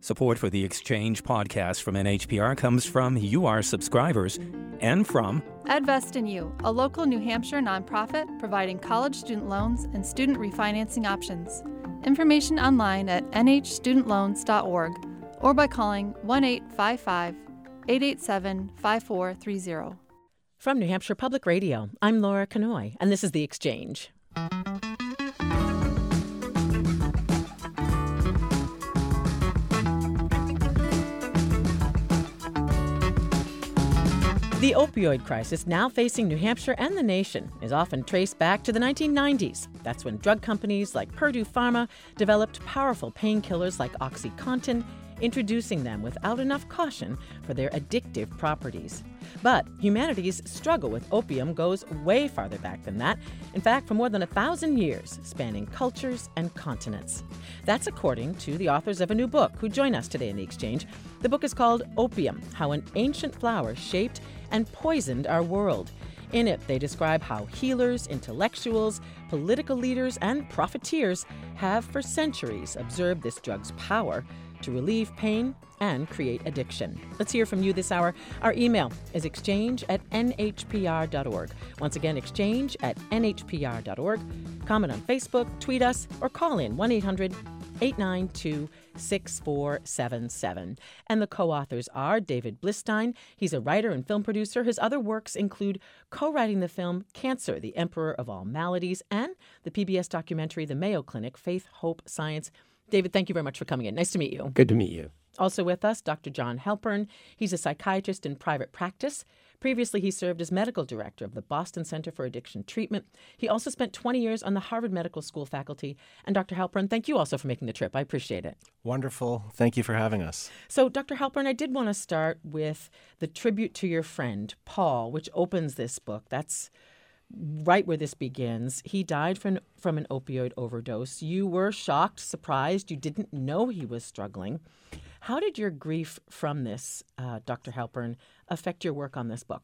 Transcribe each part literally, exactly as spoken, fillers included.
Support for the Exchange podcast from N H P R comes from you, our subscribers, and from EdVest in You, a local New Hampshire nonprofit providing college student loans and student refinancing options. Information online at n h student loans dot org or by calling one eight five five, eight eight seven, five four three zero. From New Hampshire Public Radio, I'm Laura Canoy, and this is The Exchange. The opioid crisis now facing New Hampshire and the nation is often traced back to the nineteen nineties. That's when drug companies like Purdue Pharma developed powerful painkillers like OxyContin, introducing them without enough caution for their addictive properties. But humanity's struggle with opium goes way farther back than that. In fact, for more than a thousand years, spanning cultures and continents. That's according to the authors of a new book who join us today in the Exchange. The book is called Opium: How an Ancient Flower Shaped and Poisoned Our World. In it, they describe how healers, intellectuals, political leaders, and profiteers have for centuries observed this drug's power to relieve pain and create addiction. Let's hear from you this hour. Our email is exchange at n h p r dot org. Once again, exchange at n h p r dot org. Comment on Facebook, tweet us, or call in one eight hundred, eight nine two, six four seven seven. And the co-authors are David Blistein. He's a writer and film producer. His other works include co-writing the film Cancer, the Emperor of All Maladies, and the P B S documentary The Mayo Clinic, Faith, Hope, Science. David, thank you very much for coming in. Nice to meet you. Good to meet you. Also with us, Doctor John Halpern. He's a psychiatrist in private practice. Previously, he served as medical director of the Boston Center for Addiction Treatment. He also spent twenty years on the Harvard Medical School faculty. And Doctor Halpern, thank you also for making the trip. I appreciate it. Wonderful. Thank you for having us. So, Doctor Halpern, I did want to start with the tribute to your friend, Paul, which opens this book. That's right where this begins. He died from, from an opioid overdose. You were shocked, surprised. You didn't know he was struggling. How did your grief from this, uh, Doctor Halpern, affect your work on this book?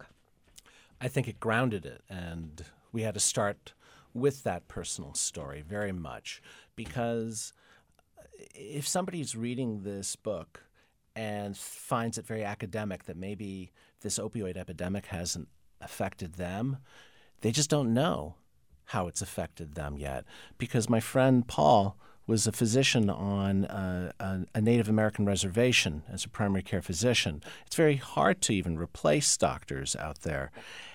I think it grounded it, and we had to start with that personal story very much, because if somebody's reading this book and finds it very academic that maybe this opioid epidemic hasn't affected them, they just don't know how it's affected them yet. Because my friend Paul was a physician on a, a, a Native American reservation as a primary care physician. It's very hard to even replace doctors out there.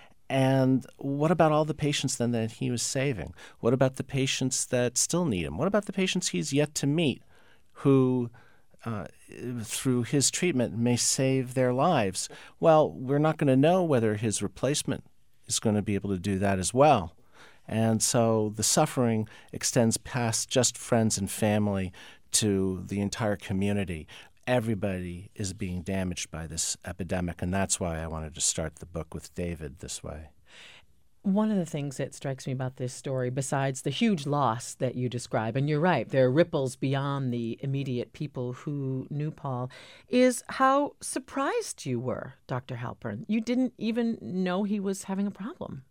And what about all the patients then that he was saving? What about the patients that still need him? What about the patients he's yet to meet who, uh, through his treatment, may save their lives? Well, we're not going to know whether his replacement is going to be able to do that as well. And so the suffering extends past just friends and family to the entire community. Everybody is being damaged by this epidemic, and that's why I wanted to start the book with David this way. One of the things that strikes me about this story, besides the huge loss that you describe, and you're right, there are ripples beyond the immediate people who knew Paul, is how surprised you were, Doctor Halpern. You didn't even know he was having a problem.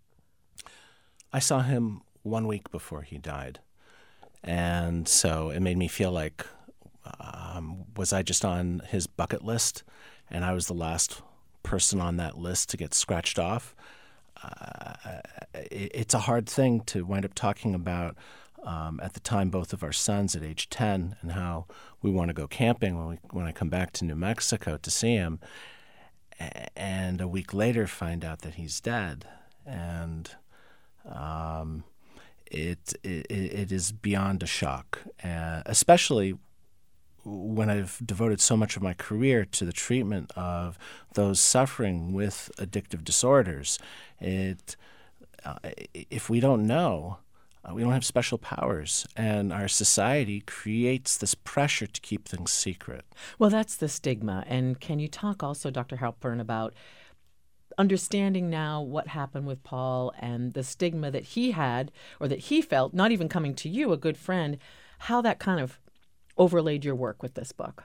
I saw him one week before he died, and so it made me feel like, um, was I just on his bucket list, and I was the last person on that list to get scratched off? Uh, it, it's a hard thing to wind up talking about. Um, at the time, both of our sons at age ten, and how we want to go camping when we when I come back to New Mexico to see him, and a week later find out that he's dead, and um, it, it it is beyond a shock, uh, especially when I've devoted so much of my career to the treatment of those suffering with addictive disorders. It, uh, if we don't know, uh, we don't have special powers, and our society creates this pressure to keep things secret. Well, that's the stigma. And can you talk also, Doctor Halpern, about understanding now what happened with Paul and the stigma that he had, or that he felt, not even coming to you, a good friend, how that kind of overlaid your work with this book?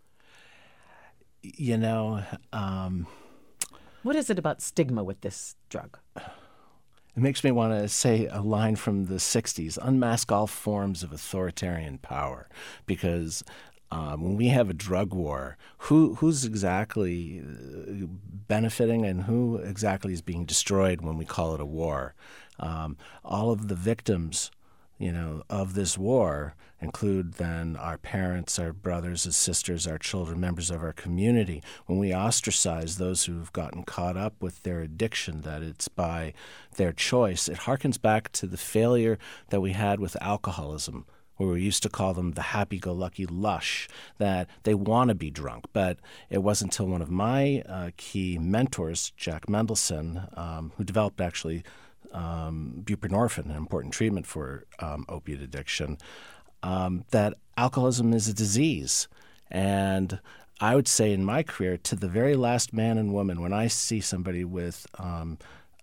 You know, um, what is it about stigma with this drug? It makes me want to say a line from the sixties, unmask all forms of authoritarian power, because Um, when we have a drug war, who who's exactly benefiting and who exactly is being destroyed when we call it a war? Um, all of the victims, you know, of this war include then our parents, our brothers and sisters, our children, members of our community. When we ostracize those who've gotten caught up with their addiction, that it's by their choice, it harkens back to the failure that we had with alcoholism, where we used to call them the happy-go-lucky lush, that they want to be drunk. But it wasn't until one of my uh, key mentors, Jack Mendelson, um, who developed actually um, buprenorphine, an important treatment for um, opiate addiction, um, that alcoholism is a disease. And I would say in my career, to the very last man and woman, when I see somebody with um,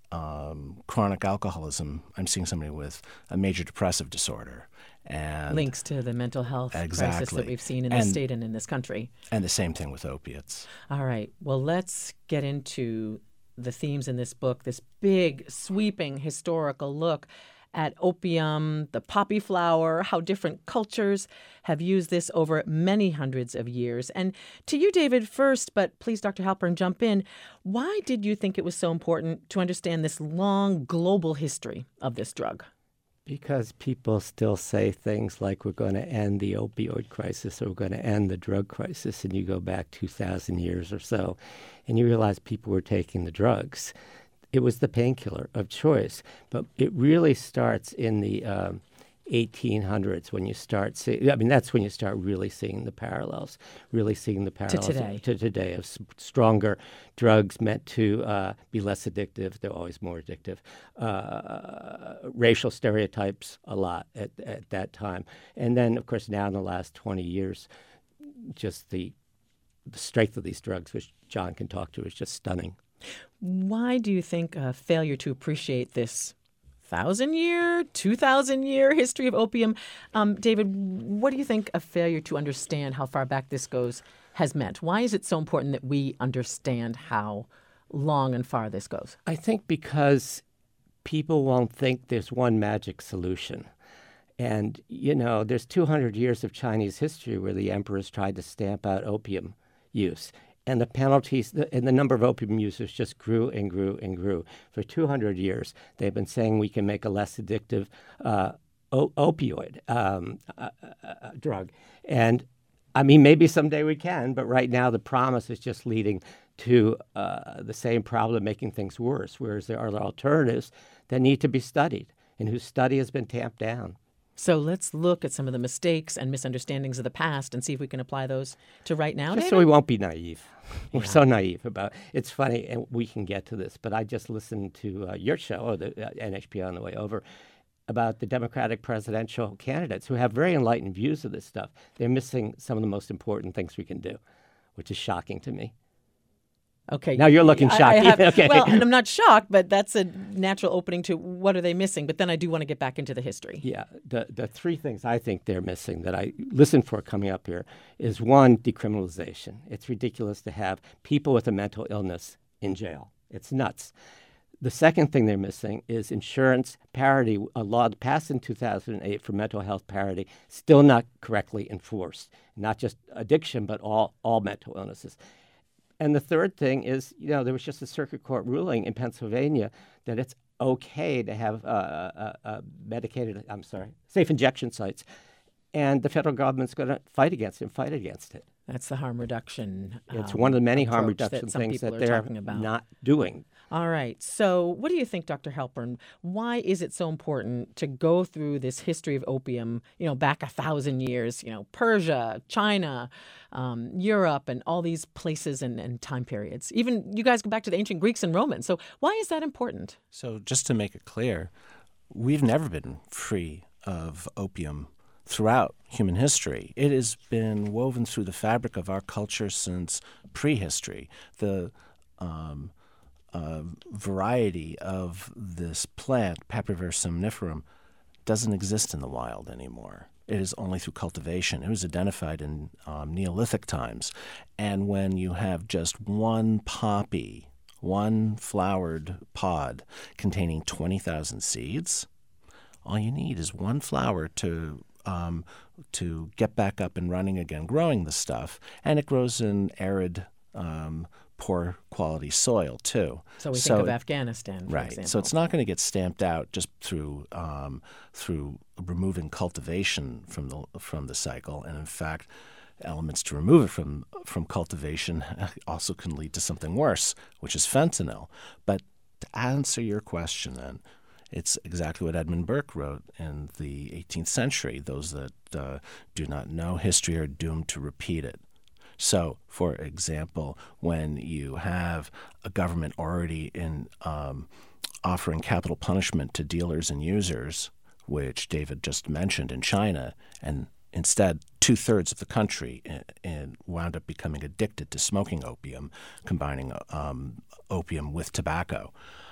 um, chronic alcoholism, I'm seeing somebody with a major depressive disorder. And links to the mental health exactly. crisis that we've seen in and, the state and in this country. And the same thing with opiates. All right. Well, let's get into the themes in this book, this big, sweeping historical look at opium, the poppy flower, how different cultures have used this over many hundreds of years. And to you, David, first, but please, Doctor Halpern, jump in. Why did you think it was so important to understand this long global history of this drug? Because people still say things like we're going to end the opioid crisis or we're going to end the drug crisis, and you go back two thousand years or so, and you realize people were taking the drugs. It was the painkiller of choice. But it really starts in the um, eighteen hundreds when you start seeing, I mean, that's when you start really seeing the parallels, really seeing the parallels to today, to today of s- stronger drugs meant to uh, be less addictive. They're always more addictive. Uh, racial stereotypes a lot at, at that time. And then, of course, now in the last twenty years, just the, the strength of these drugs, which John can talk to, is just stunning. Why do you think a failure to appreciate this thousand-year, two thousand-year history of opium, um, David, what do you think a failure to understand how far back this goes has meant? Why is it so important that we understand how long and far this goes? I think because people won't think there's one magic solution. And, you know, there's two hundred years of Chinese history where the emperors tried to stamp out opium use. And the penalties and the number of opium users just grew and grew and grew. For two hundred years, they've been saying we can make a less addictive uh, o- opioid um, uh, uh, drug. And, I mean, maybe someday we can, but right now the promise is just leading to uh, the same problem, making things worse, whereas there are alternatives that need to be studied and whose study has been tamped down. So let's look at some of the mistakes and misunderstandings of the past and see if we can apply those to right now, Just David? so we won't be naive. We're Yeah. so naive about it. It's funny, and we can get to this, but I just listened to uh, your show, or the uh, N H P on the way over, about the Democratic presidential candidates who have very enlightened views of this stuff. They're missing some of the most important things we can do, which is shocking to me. Okay. Now you're looking I- I shocked. have- Okay. Well, and I'm not shocked, but that's a natural opening to what are they missing. But then I do want to get back into the history. Yeah, the the three things I think they're missing that I listened for coming up here is, one, decriminalization. It's ridiculous to have people with a mental illness in jail. It's nuts. The second thing they're missing is insurance parity. A law passed in two thousand eight for mental health parity, still not correctly enforced. Not just addiction, but all, all mental illnesses. And the third thing is, you know, there was just a circuit court ruling in Pennsylvania that it's okay to have uh, uh, uh, medicated, I'm sorry, safe injection sites. And the federal government's going to fight against it and fight against it. That's the harm reduction. It's um, one of the many harm approach reduction that some things people that are they're talking about. not doing. All right. So what do you think, Doctor Halpern? Why is it so important to go through this history of opium, you know, back a thousand years, you know, Persia, China, um, Europe, and all these places and, and time periods? Even you guys go back to the ancient Greeks and Romans. So why is that important? So just to make it clear, we've never been free of opium throughout human history. It has been woven through the fabric of our culture since prehistory. The um, uh, variety of this plant, Papaver somniferum, doesn't exist in the wild anymore. It is only through cultivation. It was identified in um, Neolithic times. And when you have just one poppy, one flowered pod containing twenty thousand seeds, all you need is one flower to um, to get back up and running again, growing the stuff, and it grows in arid, um, poor quality soil too. So we so think of it, Afghanistan, for right. example. So it's not going to get stamped out just through um, through removing cultivation from the from the cycle, and in fact, elements to remove it from from cultivation also can lead to something worse, which is fentanyl. But to answer your question, then, it's exactly what Edmund Burke wrote in the eighteenth century. Those that uh, do not know history are doomed to repeat it. So, for example, when you have a government already in um, offering capital punishment to dealers and users, which David just mentioned in China, and instead two-thirds of the country in, in wound up becoming addicted to smoking opium, combining um, opium with tobacco.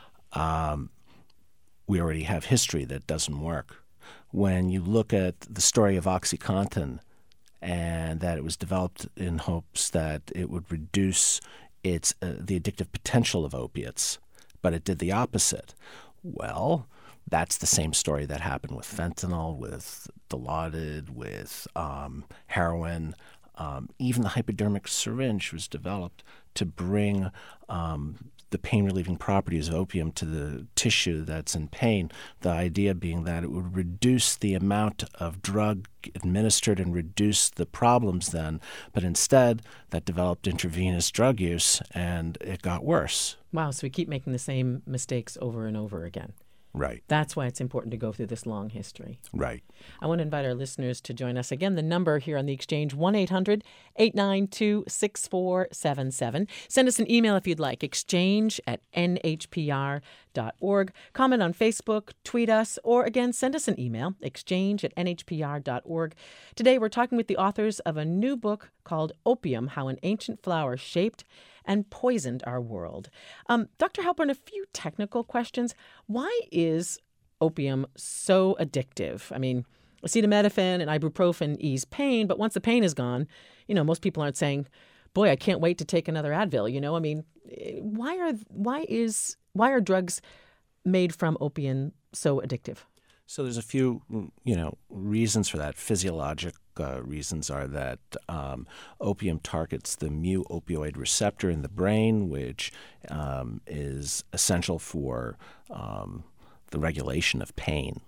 Um, we already have history that doesn't work. When you look at the story of OxyContin, and that it was developed in hopes that it would reduce its uh, the addictive potential of opiates, but it did the opposite. Well, that's the same story that happened with fentanyl, with Dilaudid, with um, heroin. Um, even the hypodermic syringe was developed to bring um, the pain-relieving properties of opium to the tissue that's in pain, the idea being that it would reduce the amount of drug administered and reduce the problems then, but instead that developed intravenous drug use, and it got worse. Wow, so we keep making the same mistakes over and over again. Right. That's why it's important to go through this long history. Right. I want to invite our listeners to join us. Again, the number here on the Exchange, one eight hundred eight nine two six four seven seven. Send us an email if you'd like, exchange at n h p r dot org. Comment on Facebook, tweet us, or again, send us an email, exchange at n h p r dot org. Today, we're talking with the authors of a new book called Opium, How an Ancient Flower Shaped and Poisoned Our World. Um, Doctor Halpern, a few technical questions. Why is opium so addictive? I mean, acetaminophen and ibuprofen ease pain, but once the pain is gone, you know, most people aren't saying, boy, I can't wait to take another Advil. You know, I mean, why are why is why are drugs made from opium so addictive? So there's a few, you know, reasons for that. Physiologic uh, reasons are that um, opium targets the mu opioid receptor in the brain, which um, is essential for um, the regulation of pain.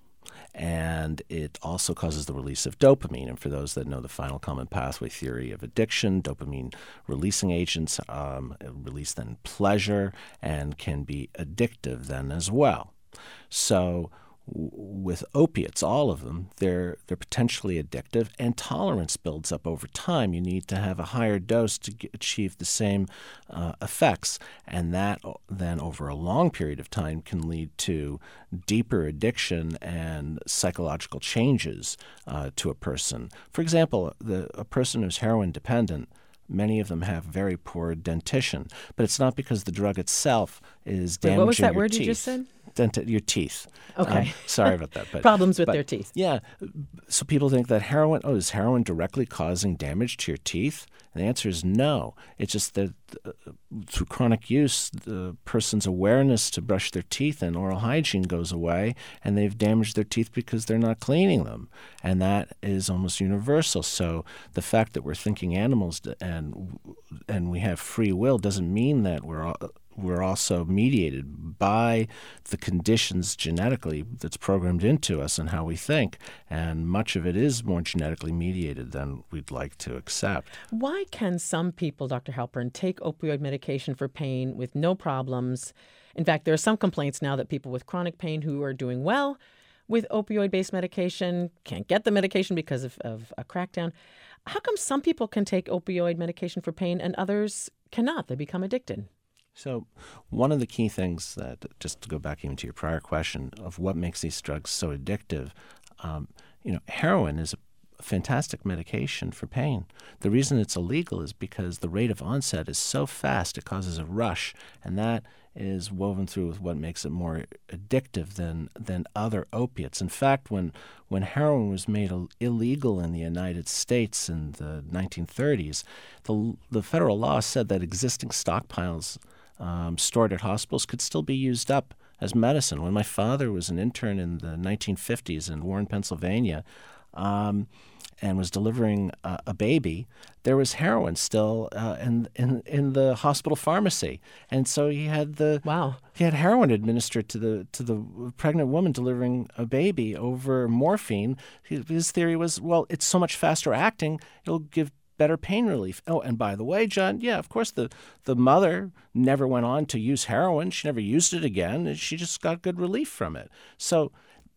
And it also causes the release of dopamine. And for those that know the final common pathway theory of addiction, dopamine-releasing agents um, release then pleasure and can be addictive then as well. So with opiates, all of them, they're they're potentially addictive, and tolerance builds up over time. You need to have a higher dose to get, achieve the same uh, effects, and that then over a long period of time can lead to deeper addiction and psychological changes uh, to a person. For example, the, a person who's heroin dependent, many of them have very poor dentition, but it's not because the drug itself is damaging your teeth. Wait, what was that word you just said? Dent- your teeth. Okay. Um, sorry about that. But, Problems with but, their teeth. Yeah. So people think that heroin, oh, is heroin directly causing damage to your teeth? And the answer is no. It's just that uh, through chronic use, the person's awareness to brush their teeth and oral hygiene goes away, and they've damaged their teeth because they're not cleaning them. And that is almost universal. So the fact that we're thinking animals and and we have free will doesn't mean that we're all, we're also mediated by the conditions genetically that's programmed into us and how we think. And much of it is more genetically mediated than we'd like to accept. Why can some people, Doctor Halpern, take opioid medication for pain with no problems? In fact, there are some complaints now that people with chronic pain who are doing well with opioid-based medication can't get the medication because of, of a crackdown. How come some people can take opioid medication for pain and others cannot? They become addicted. So one of the key things that, just to go back even to your prior question of what makes these drugs so addictive, um, you know, heroin is a fantastic medication for pain. The reason it's illegal is because the rate of onset is so fast, it causes a rush, and that is woven through with what makes it more addictive than than other opiates. In fact, when when heroin was made illegal in the United States in the nineteen thirties, the the federal law said that existing stockpiles Um, stored at hospitals could still be used up as medicine. When my father was an intern in the nineteen fifties in Warren, Pennsylvania, um, and was delivering uh, a baby, there was heroin still uh, in, in in the hospital pharmacy, and so he had the Wow. he had heroin administered to the to the pregnant woman delivering a baby over morphine. His, his theory was, well, it's so much faster acting, it'll give better pain relief. Oh, and by the way, John, yeah, of course, the the mother never went on to use heroin. She never used it again. She just got good relief from it. So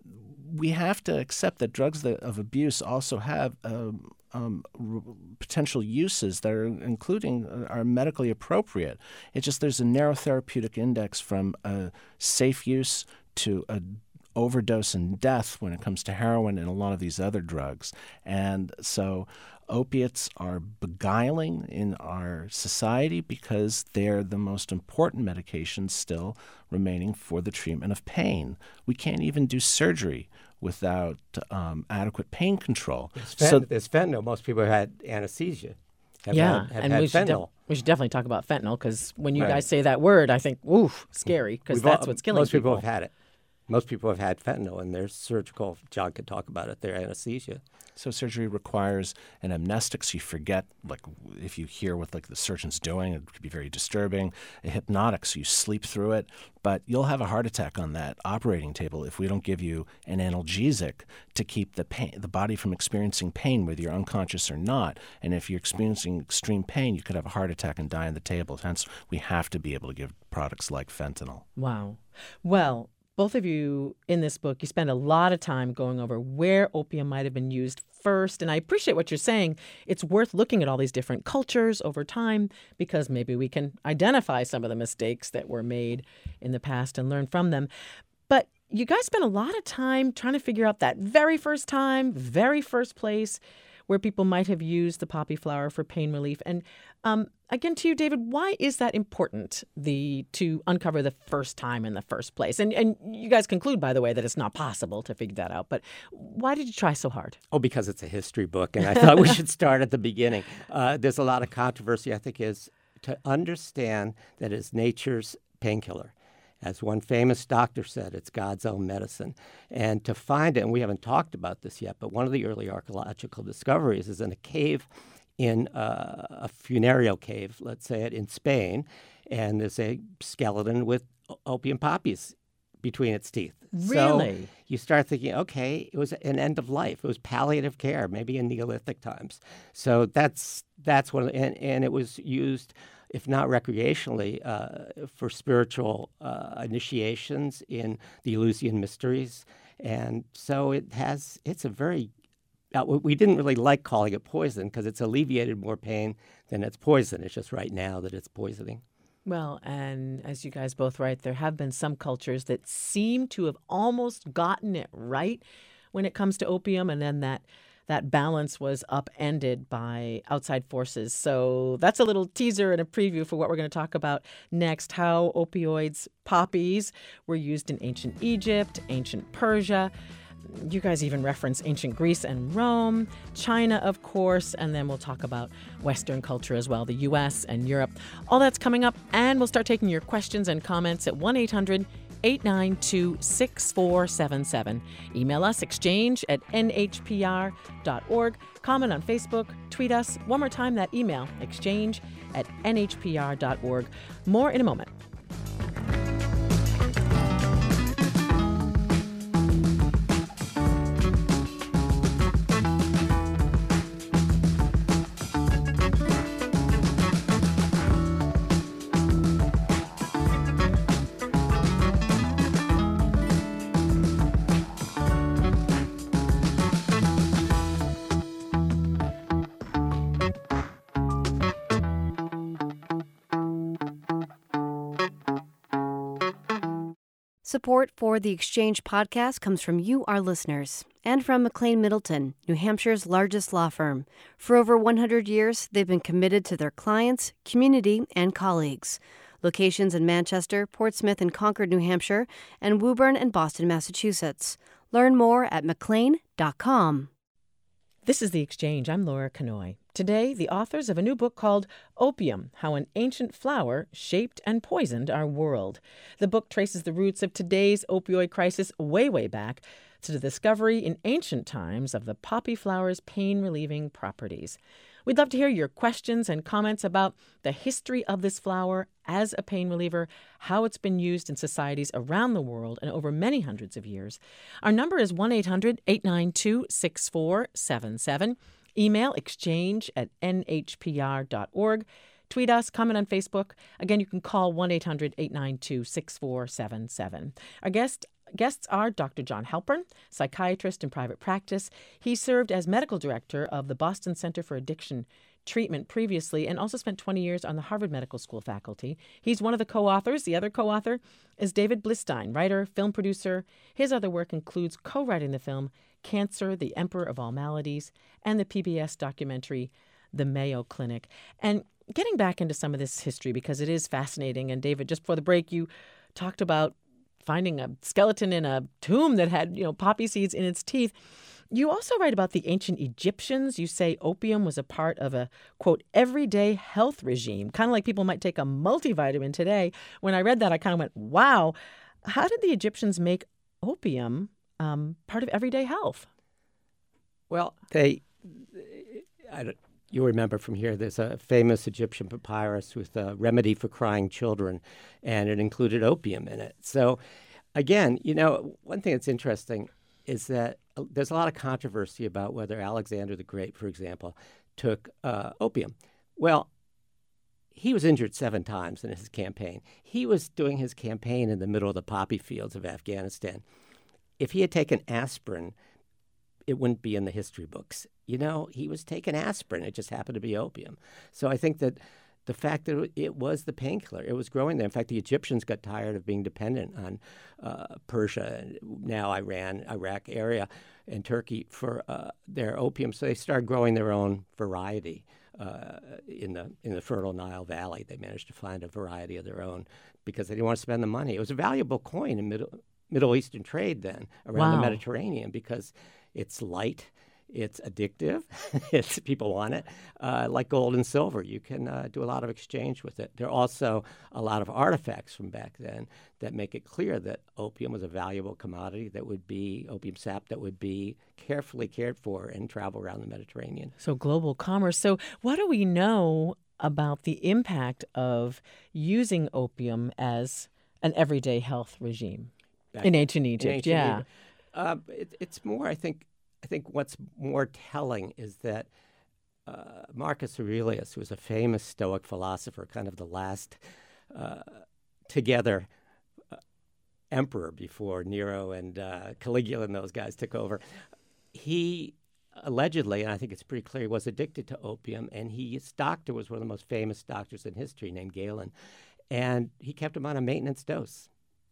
we have to accept that drugs that, of abuse also have um, um, r- potential uses that are including uh, are medically appropriate. It's just there's a narrow therapeutic index from a safe use to a overdose and death when it comes to heroin and a lot of these other drugs. And so opiates are beguiling in our society because they're the most important medications still remaining for the treatment of pain. We can't even do surgery without um, adequate pain control. There's, fent- so, there's fentanyl. Most people have had anesthesia. Have Yeah, had, have and had we should, fentanyl. def- we should definitely talk about fentanyl, because when you Right. guys say that word, I think, oof, scary, because We've that's all- what's killing most people. people. have had it. Most people have had fentanyl, and their surgical, John could talk about it, their anesthesia. So surgery requires an amnestic, so you forget, like if you hear what like the surgeon's doing, it could be very disturbing. A hypnotic, so you sleep through it. But you'll have a heart attack on that operating table if we don't give you an analgesic to keep the pain, the body from experiencing pain, whether you're unconscious or not. And if you're experiencing extreme pain, you could have a heart attack and die on the table. Hence, we have to be able to give products like fentanyl. Wow. Well, both of you in this book, you spend a lot of time going over where opium might have been used first. And I appreciate what you're saying. It's worth looking at all these different cultures over time, because maybe we can identify some of the mistakes that were made in the past and learn from them. But you guys spent a lot of time trying to figure out that very first time, very first place where people might have used the poppy flower for pain relief. And um, again, to you, David, why is that important, the to uncover the first time in the first place? And and you guys conclude, by the way, that it's not possible to figure that out. But why did you try so hard? Oh, because it's a history book, and I thought we should start at the beginning. Uh, there's a lot of controversy, I think, is to understand that it's nature's painkiller. As one famous doctor said, it's God's own medicine. And to find it, and we haven't talked about this yet, but one of the early archaeological discoveries is in a cave, in uh, a funereal cave, let's say it, in Spain, and there's a skeleton with opium poppies between its teeth. Really? So you start thinking, okay, it was an end of life. It was palliative care, maybe in Neolithic times. So that's that's one, of the, and, and it was used, if not recreationally, uh, for spiritual uh, initiations in the Eleusinian mysteries. And so it has, it's a very, uh, we didn't really like calling it poison because it's alleviated more pain than it's poison. It's just right now that it's poisoning. Well, and as you guys both write, there have been some cultures that seem to have almost gotten it right when it comes to opium, and then that that balance was upended by outside forces. So that's a little teaser and a preview for what we're going to talk about next, how opioids, poppies, were used in ancient Egypt, ancient Persia. You guys even reference ancient Greece and Rome, China, of course, and then we'll talk about Western culture as well, the U S and Europe. All that's coming up, and we'll start taking your questions and comments at one eight hundred eight nine two six four seven seven. Email us, exchange at n h p r dot org. Comment on Facebook, tweet us. One more time, that email, exchange at n h p r dot org. More in a moment. Support for the Exchange podcast comes from you, our listeners, and from McLean Middleton, New Hampshire's largest law firm. For over one hundred years, they've been committed to their clients, community, and colleagues. Locations in Manchester, Portsmouth, and Concord, New Hampshire, and Woburn and Boston, Massachusetts. Learn more at mclean dot com. This is The Exchange. I'm Laura Kanoy. Today, the authors of a new book called Opium, How an Ancient Flower Shaped and Poisoned Our World. The book traces the roots of today's opioid crisis way, way back to the discovery in ancient times of the poppy flower's pain-relieving properties. We'd love to hear your questions and comments about the history of this flower as a pain reliever, how it's been used in societies around the world and over many hundreds of years. Our number is one eight hundred eight nine two six four seven seven. Email exchange at n h p r dot org. Tweet us, comment on Facebook. Again, you can call one eight hundred eight nine two six four seven seven. Our guest Guests are Doctor John Halpern, psychiatrist in private practice. He served as medical director of the Boston Center for Addiction Treatment previously and also spent twenty years on the Harvard Medical School faculty. He's one of the co-authors. The other co-author is David Blistein, writer, film producer. His other work includes co-writing the film Cancer, the Emperor of All Maladies, and the P B S documentary The Mayo Clinic. And getting back into some of this history, because it is fascinating, and David, just before the break, you talked about finding a skeleton in a tomb that had, you know, poppy seeds in its teeth. You also write about the ancient Egyptians. You say opium was a part of a, quote, everyday health regime, kind of like people might take a multivitamin today. When I read that, I kind of went, wow, how did the Egyptians make opium um, part of everyday health? Well, they, I don't, you remember from here, there's a famous Egyptian papyrus with a remedy for crying children, and it included opium in it. So, again, you know, one thing that's interesting is that there's a lot of controversy about whether Alexander the Great, for example, took uh, opium. Well, he was injured seven times in his campaign. He was doing his campaign in the middle of the poppy fields of Afghanistan. If he had taken aspirin, it wouldn't be in the history books. You know, he was taking aspirin. It just happened to be opium. So I think that the fact that it was the painkiller, it was growing there. In fact, the Egyptians got tired of being dependent on uh, Persia, now Iran, Iraq area, and Turkey for uh, their opium. So they started growing their own variety uh, in the in the Fertile Nile Valley. They managed to find a variety of their own because they didn't want to spend the money. It was a valuable coin in Middle Middle Eastern trade then around Wow. the Mediterranean because it's light, it's addictive, it's people want it. Uh, like gold and silver, you can uh, do a lot of exchange with it. There are also a lot of artifacts from back then that make it clear that opium was a valuable commodity that would be, opium sap that would be carefully cared for and travel around the Mediterranean. So global commerce. So what do we know about the impact of using opium as an everyday health regime Back in ancient Egypt? in ancient yeah. Egypt. Uh, it, it's more, I think, I think what's more telling is that uh, Marcus Aurelius, who was a famous Stoic philosopher, kind of the last uh, together uh, emperor before Nero and uh, Caligula and those guys took over, he allegedly, and I think it's pretty clear, was addicted to opium, and he, his doctor was one of the most famous doctors in history named Galen, and he kept him on a maintenance dose.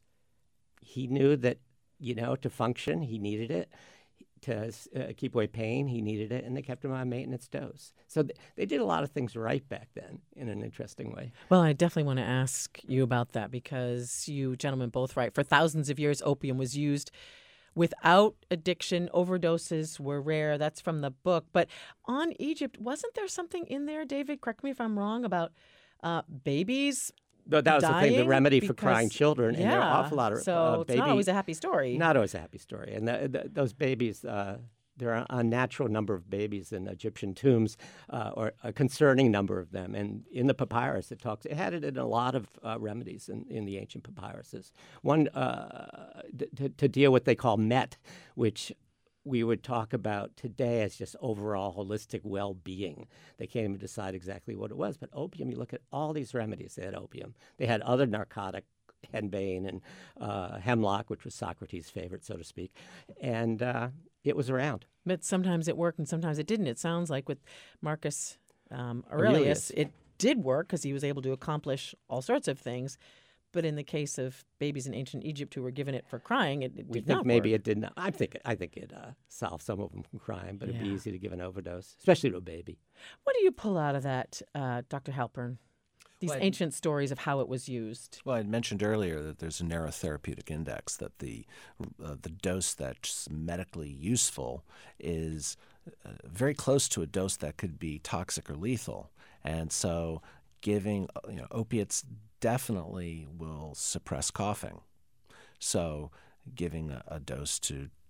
He knew that, you know, to function, he needed it. To uh, keep away pain, he needed it, and they kept him on maintenance dose. So th- they did a lot of things right back then in an interesting way. Well, I definitely want to ask you about that because you gentlemen both write, for thousands of years, opium was used without addiction. Overdoses were rare. That's from the book. But on Egypt, wasn't there something in there, David, correct me if I'm wrong, about uh, babies But that was the thing, the dying remedy for because- crying children. And there are an awful lot of so uh, it's baby... not always a happy story. Not always a happy story. And the, the, those babies, uh, there are a unnatural number of babies in Egyptian tombs, uh, or a concerning number of them. And in the papyrus, it talks, it had it in a lot of uh, remedies in, in the ancient papyruses. One, uh, to, to deal with what they call met, which we would talk about today as just overall holistic well-being. They can't even decide exactly what it was. But opium, you look at all these remedies. They had opium. They had other narcotic, henbane and uh, hemlock, which was Socrates' favorite, so to speak. And uh, it was around. But sometimes it worked and sometimes it didn't. It sounds like with Marcus um, Aurelius, Aurelius. it did work because he was able to accomplish all sorts of things. But in the case of babies in ancient Egypt who were given it for crying, it, it We did think not maybe work. it did not. I think I think it uh, solved some of them from crying, but it'd be Yeah. easy to give an overdose, especially to a baby. What do you pull out of that, uh, Doctor Halpern? These Well, I- ancient stories of how it was used. Well, I mentioned earlier that there's a narrow therapeutic index, that the uh, the dose that's medically useful is uh, very close to a dose that could be toxic or lethal. And so giving you know, opiates definitely will suppress coughing. So giving a, a dose to,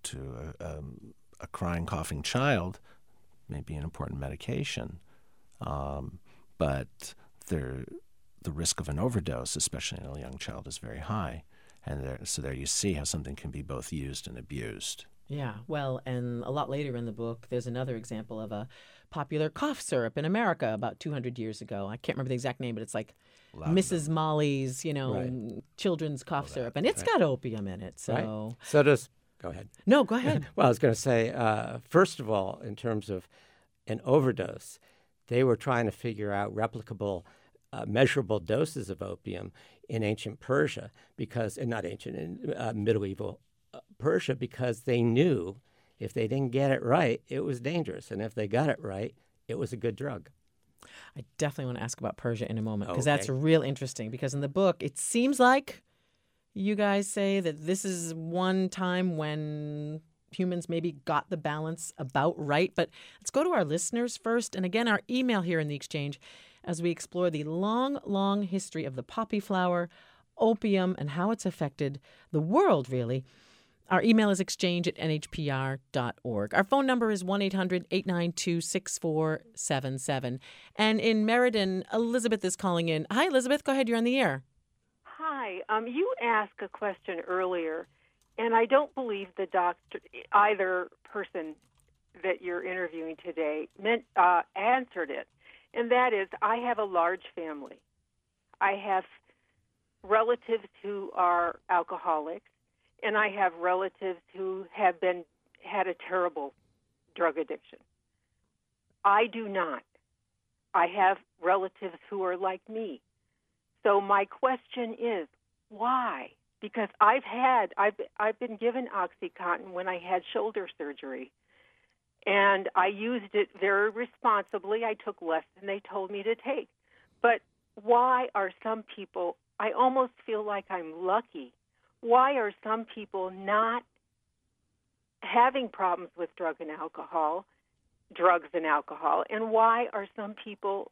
to a, um, a crying, coughing child may be an important medication, um, but there, the risk of an overdose, especially in a young child, is very high. And there, so there you see how something can be both used and abused. Yeah, well, and a lot later in the book, there's another example of a popular cough syrup in America about two hundred years ago. I can't remember the exact name, but it's like Laudanum. Missus Molly's, you know, Right. children's cough Oh, syrup, that- and it's right. got opium in it. So, Right. So does, go ahead. no, go ahead. Well, I was going to say, uh, first of all, in terms of an overdose, they were trying to figure out replicable, uh, measurable doses of opium in ancient Persia, because, and not ancient, in uh, medieval uh, Persia, because they knew if they didn't get it right, it was dangerous. And if they got it right, it was a good drug. I definitely want to ask about Persia in a moment because Okay. that's real interesting. Because in the book, it seems like you guys say that this is one time when humans maybe got the balance about right. But let's go to our listeners first. And again, our email here in the exchange as we explore the long, long history of the poppy flower, opium, and how it's affected the world, really. Our email is exchange at n h p r dot org. Our phone number is one eight hundred eight nine two six four seven seven. And in Meriden, Elizabeth is calling in. Hi, Elizabeth. Go ahead. You're on the air. Hi. Um, you asked a question earlier, and I don't believe the doctor, either person that you're interviewing today, meant uh, answered it. And that is, I have a large family. I have relatives who are alcoholics, and I have relatives who have been had a terrible drug addiction. I do not. I have relatives who are like me. So my question is, why? Because I've had, I've, I've been given OxyContin when I had shoulder surgery, and I used it very responsibly. I took less than they told me to take. But why are some people, I almost feel like I'm lucky. Why are some people not having problems with drug and alcohol, drugs and alcohol, and why are some people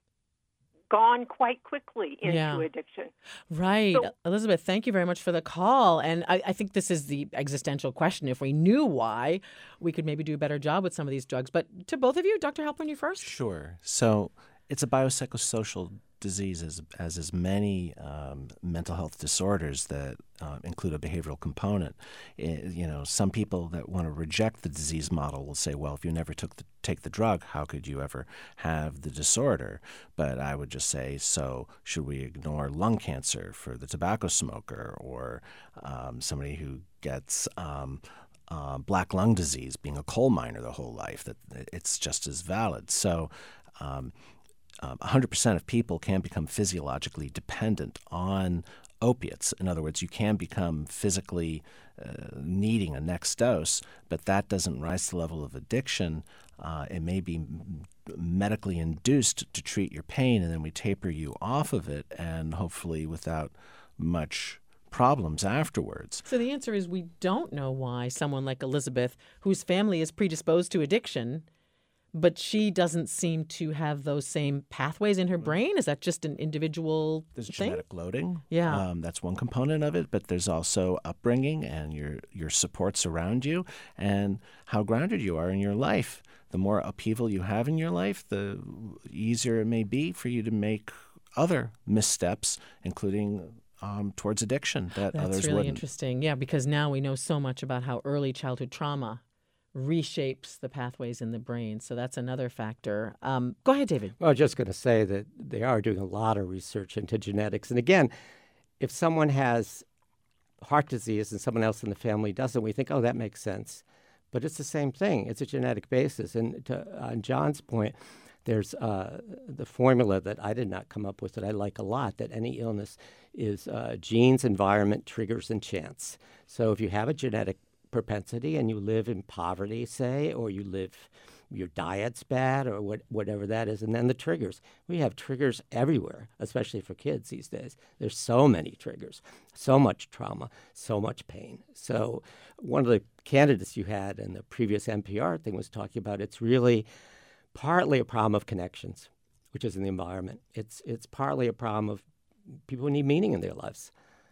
gone quite quickly into Yeah. addiction? Right. So- Elizabeth, thank you very much for the call. And I, I think this is the existential question. If we knew why, we could maybe do a better job with some of these drugs. But to both of you, Doctor Halpern, you first? Sure. So it's a biopsychosocial disease, as, as is many um, mental health disorders that uh, include a behavioral component. It, you know, some people that want to reject the disease model will say, well, if you never took the, take the drug, how could you ever have the disorder? But I would just say, so should we ignore lung cancer for the tobacco smoker, or um, somebody who gets um, uh, black lung disease, being a coal miner the whole life? That it's just as valid. So um, Um, one hundred percent of people can become physiologically dependent on opiates. In other words, you can become physically uh, needing a next dose, but that doesn't rise to the level of addiction. Uh, it may be medically induced to treat your pain, and then we taper you off of it, and hopefully without much problems afterwards. So the answer is we don't know why someone like Elizabeth, whose family is predisposed to addiction, but she doesn't seem to have those same pathways in her brain. Is that just an individual There's thing? genetic loading. Yeah. Um, that's one component of it, but there's also upbringing and your, your supports around you and how grounded you are in your life. The more upheaval you have in your life, the easier it may be for you to make other missteps, including um, towards addiction that That's others really wouldn't. interesting. Yeah, because now we know so much about how early childhood trauma reshapes the pathways in the brain. So that's another factor. Um, go ahead, David. Well, I was just going to say that they are doing a lot of research into genetics. And again, if someone has heart disease and someone else in the family doesn't, we think, oh, that makes sense. But it's the same thing. It's a genetic basis. And to, on John's point, there's uh, the formula that I did not come up with that I like a lot, that any illness is uh, genes, environment, triggers, and chance. So if you have a genetic propensity and you live in poverty, say, or you live, your diet's bad or what, whatever that is, and then the triggers. We have triggers everywhere, especially for kids these days. There's so many triggers, so much trauma, so much pain. So one of the candidates you had in the previous N P R thing was talking about it's really partly a problem of connections, which is in the environment. It's, it's partly a problem of people who need meaning in their lives.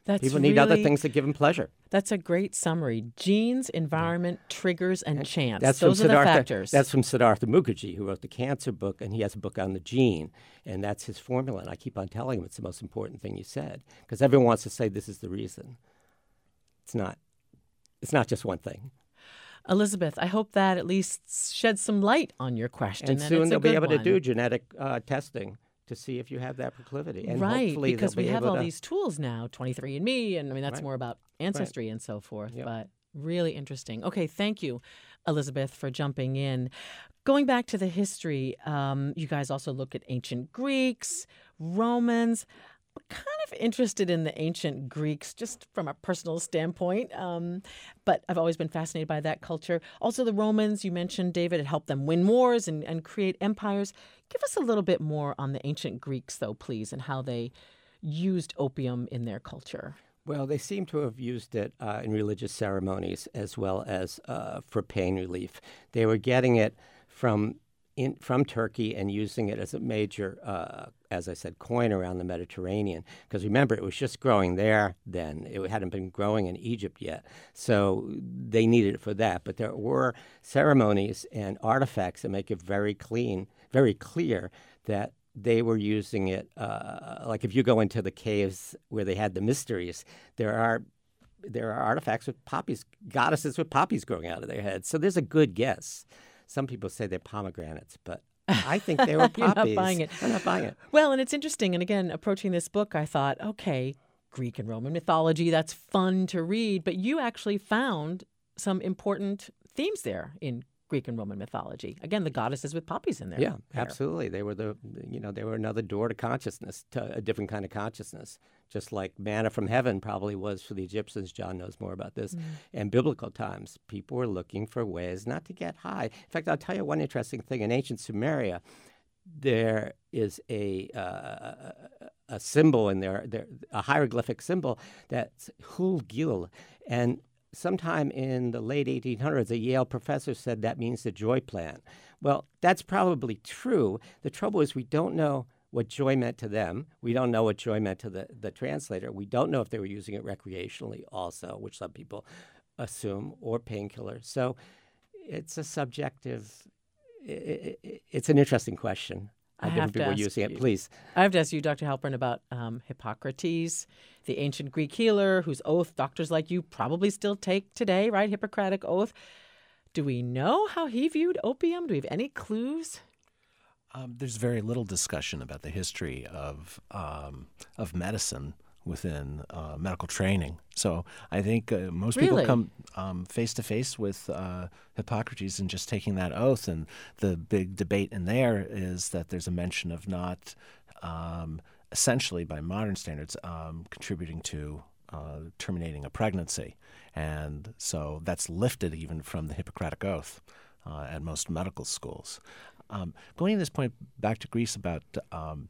That's People need other really- things that give them pleasure. That's a great summary. Genes, environment, triggers, and chance. That's Those from are the Siddhartha, factors. That's from Siddhartha Mukherjee, who wrote the cancer book, and he has a book on the gene, and that's his formula. And I keep on telling him it's the most important thing you said, because everyone wants to say this is the reason. It's not. It's not just one thing. Elizabeth, I hope that at least sheds some light on your question. And and soon it's a they'll be good able to one. do genetic uh, testing to see if you have that proclivity. And right, hopefully because they'll we be have able all to, these tools now, twenty-three and me, and I mean, that's Right. more about ancestry and so forth, Yep. but really interesting. Okay, thank you, Elizabeth, for jumping in. Going back to the history, um, you guys also look at ancient Greeks, Romans. I'm kind of interested in the ancient Greeks just from a personal standpoint, um, but I've always been fascinated by that culture. Also, the Romans, you mentioned, David, it helped them win wars and, and create empires. Give us a little bit more on the ancient Greeks, though, please, and how they used opium in their culture. Well, they seem to have used it uh, in religious ceremonies as well as uh, for pain relief. They were getting it from in, from Turkey and using it as a major, uh, as I said, coin around the Mediterranean. Because remember, it was just growing there then. It hadn't been growing in Egypt yet. So they needed it for that. But there were ceremonies and artifacts that make it very clean, very clear that they were using it, uh, like if you go into the caves where they had the mysteries, there are there are artifacts with poppies, goddesses with poppies growing out of their heads. So there's a good guess. Some people say they're pomegranates, but I think they were You're poppies. not buying it. I'm not buying it. Well, and it's interesting. And again, approaching this book, I thought, okay, Greek and Roman mythology, that's fun to read. But you actually found some important themes there in Greek and Roman mythology. Again, the goddesses with poppies in there. Yeah, absolutely. They were the, you know, they were another door to consciousness, to a different kind of consciousness. Just like manna from heaven probably was for the Egyptians. John knows more about this. Mm. And biblical times, people were looking for ways not to get high. In fact, I'll tell you one interesting thing. In ancient Sumeria, there is a uh, a symbol in there, there, a hieroglyphic symbol that's Hul Gil, and sometime in the late eighteen hundreds, a Yale professor said that means the joy plant. Well, that's probably true. The trouble is we don't know what joy meant to them. We don't know what joy meant to the, the translator. We don't know if they were using it recreationally also, which some people assume, or painkiller. So it's a subjective, it, it, it's an interesting question. I How have different to people are ask using you. it. Please. I have to ask you, Doctor Halpern, about um, Hippocrates, the ancient Greek healer whose oath doctors like you probably still take today, right? Hippocratic oath. Do we know how he viewed opium? Do we have any clues? Um, there's very little discussion about the history of um, of medicine within uh, medical training. So I think uh, most Really? people come um, face to face with uh, Hippocrates and just taking that oath. And the big debate in there is that there's a mention of not, um, essentially by modern standards, um, contributing to uh, terminating a pregnancy. And so that's lifted even from the Hippocratic Oath uh, at most medical schools. Um, going to this point back to Greece about um,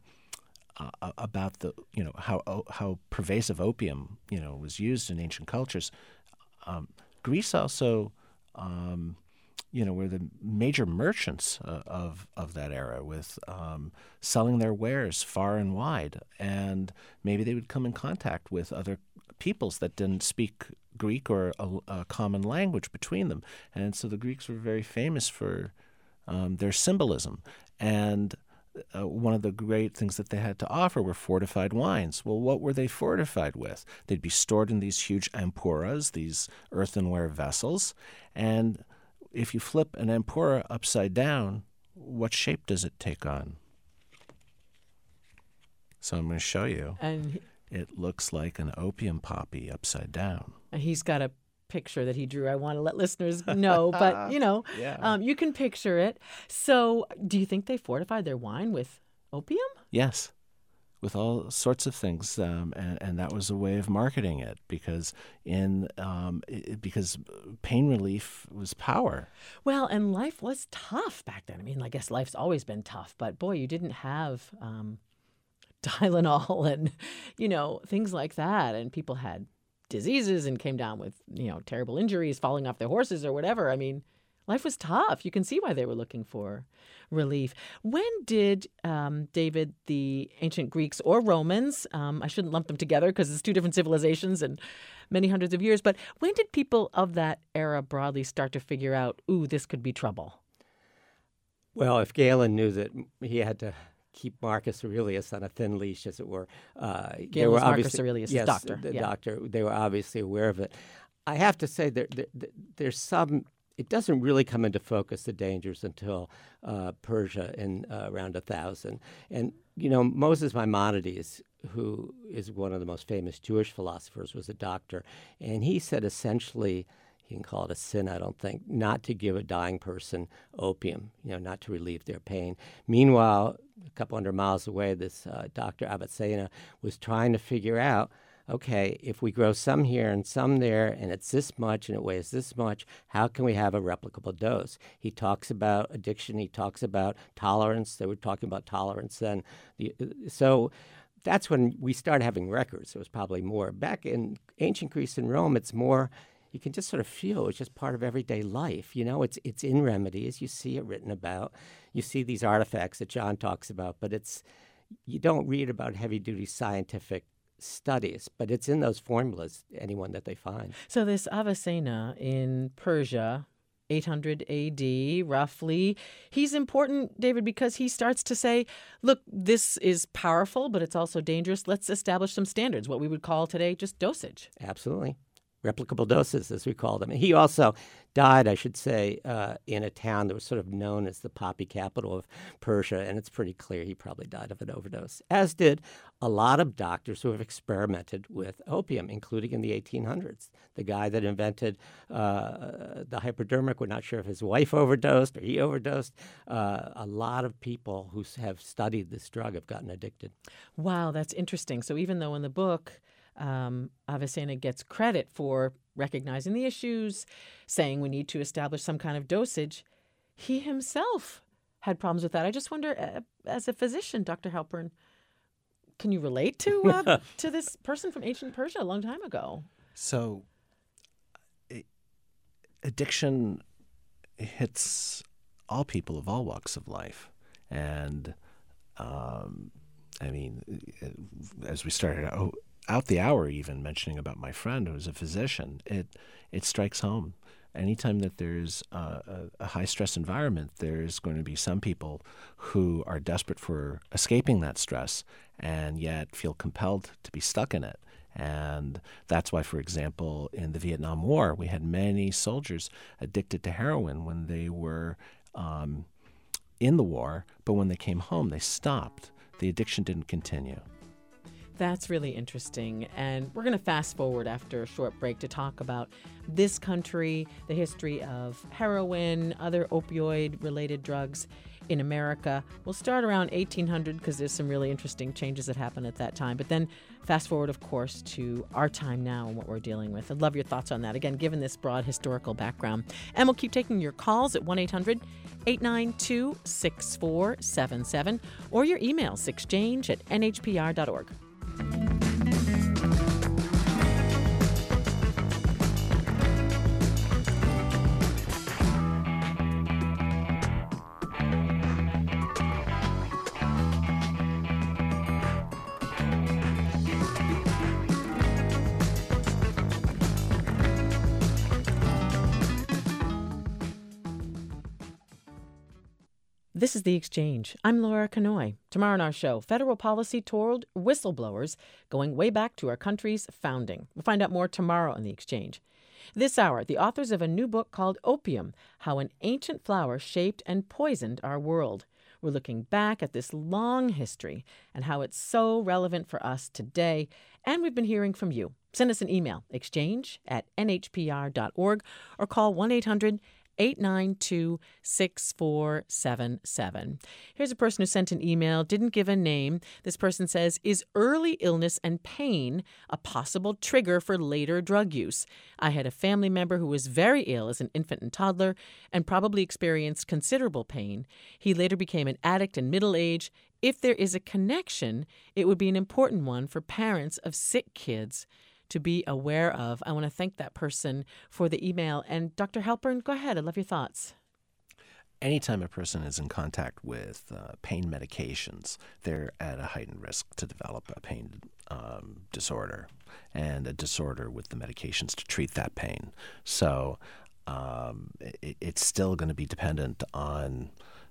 uh, about the you know how how pervasive opium you know was used in ancient cultures. Um, Greece also um, you know were the major merchants uh, of of that era, with um, selling their wares far and wide, and maybe they would come in contact with other peoples that didn't speak Greek or a, a common language between them, and so the Greeks were very famous for Um, their symbolism. And uh, one of the great things that they had to offer were fortified wines. Well, what were they fortified with? They'd be stored in these huge amphoras, these earthenware vessels. And if you flip an amphora upside down, what shape does it take on? So I'm going to show you. And he, it looks like an opium poppy upside down. he's got a picture that he drew. I want to let listeners know, but you know, Yeah. um, you can picture it. So do you think they fortified their wine with opium? Yes, with all sorts of things, um, and, and that was a way of marketing it, because in um, it, because pain relief was power. Well, and life was tough back then. I mean, I guess life's always been tough, but boy, you didn't have um, Tylenol and, you know, things like that. And people had diseases and came down with, you know, terrible injuries, falling off their horses or whatever. I mean, life was tough. You can see why they were looking for relief. When did, um, David, the ancient Greeks or Romans, um, I shouldn't lump them together because it's two different civilizations and many hundreds of years, but when did people of that era broadly start to figure out, ooh, this could be trouble? Well, if Galen knew that he had to keep Marcus Aurelius on a thin leash, as it were. Uh, Galen was Marcus Aurelius' yes, doctor. the yeah. doctor. They were obviously aware of it. I have to say there, there, there's some. It doesn't really come into focus, the dangers, until uh, Persia in uh, around one thousand. And, you know, Moses Maimonides, who is one of the most famous Jewish philosophers, was a doctor. And he said essentially, you can call it a sin, I don't think, not to give a dying person opium, you know, not to relieve their pain. Meanwhile, a couple hundred miles away, this uh, Doctor Avicenna was trying to figure out, okay, if we grow some here and some there, and it's this much and it weighs this much, how can we have a replicable dose? He talks about addiction. He talks about tolerance. They were talking about tolerance then. The, so that's when we started having records. It was probably more. Back in ancient Greece and Rome, it's more, you can just sort of feel it's just part of everyday life. You know, it's it's in remedies. You see it written about. You see these artifacts that John talks about, but it's you don't read about heavy-duty scientific studies, but it's in those formulas, anyone that they find. So this Avicenna in Persia, eight hundred A D, roughly, he's important, David, because he starts to say, look, this is powerful, but it's also dangerous. Let's establish some standards, what we would call today just dosage. Absolutely. Replicable doses, as we call them. And he also died, I should say, uh, in a town that was sort of known as the poppy capital of Persia, and it's pretty clear he probably died of an overdose, as did a lot of doctors who have experimented with opium, including in the eighteen hundreds. The guy that invented uh, the hypodermic, we're not sure if his wife overdosed or he overdosed. Uh, a lot of people who have studied this drug have gotten addicted. Wow, that's interesting. So even though in the book, Um, Avicenna gets credit for recognizing the issues, saying we need to establish some kind of dosage, he himself had problems with that. I just wonder, uh, as a physician, Doctor Halpern, can you relate to uh, to this person from ancient Persia a long time ago? So, addiction hits all people of all walks of life. And, um, I mean, as we started out, out the hour even mentioning about my friend who's a physician, it it strikes home. Anytime that there's a, a, a high-stress environment, there's going to be some people who are desperate for escaping that stress and yet feel compelled to be stuck in it. And that's why, for example, in the Vietnam War, we had many soldiers addicted to heroin when they were um, in the war, but when they came home, they stopped. The addiction didn't continue. That's really interesting. And we're going to fast forward after a short break to talk about this country, the history of heroin, other opioid-related drugs in America. We'll start around eighteen hundred because there's some really interesting changes that happened at that time. But then fast forward, of course, to our time now and what we're dealing with. I'd love your thoughts on that, again, given this broad historical background. And we'll keep taking your calls at one eight hundred eight nine two six four seven seven or your emails, exchange at n h p r dot org. This is The Exchange. I'm Laura Kanoy. Tomorrow on our show, federal policy toward whistleblowers going way back to our country's founding. We'll find out more tomorrow on The Exchange. This hour, the authors of a new book called Opium, How an Ancient Flower Shaped and Poisoned Our World. We're looking back at this long history and how it's so relevant for us today. And we've been hearing from you. Send us an email, exchange at n h p r dot org, or call one eight hundred eight nine two six four seven seven. Here's a person who sent an email, didn't give a name. This person says, is early illness and pain a possible trigger for later drug use? I had a family member who was very ill as an infant and toddler and probably experienced considerable pain. He later became an addict in middle age. If there is a connection, it would be an important one for parents of sick kids to be aware of. I want to thank that person for the email. And Doctor Halpern, go ahead. I'd love your thoughts. Anytime a person is in contact with uh, pain medications, they're at a heightened risk to develop a pain um, disorder and a disorder with the medications to treat that pain. So um, it, it's still going to be dependent on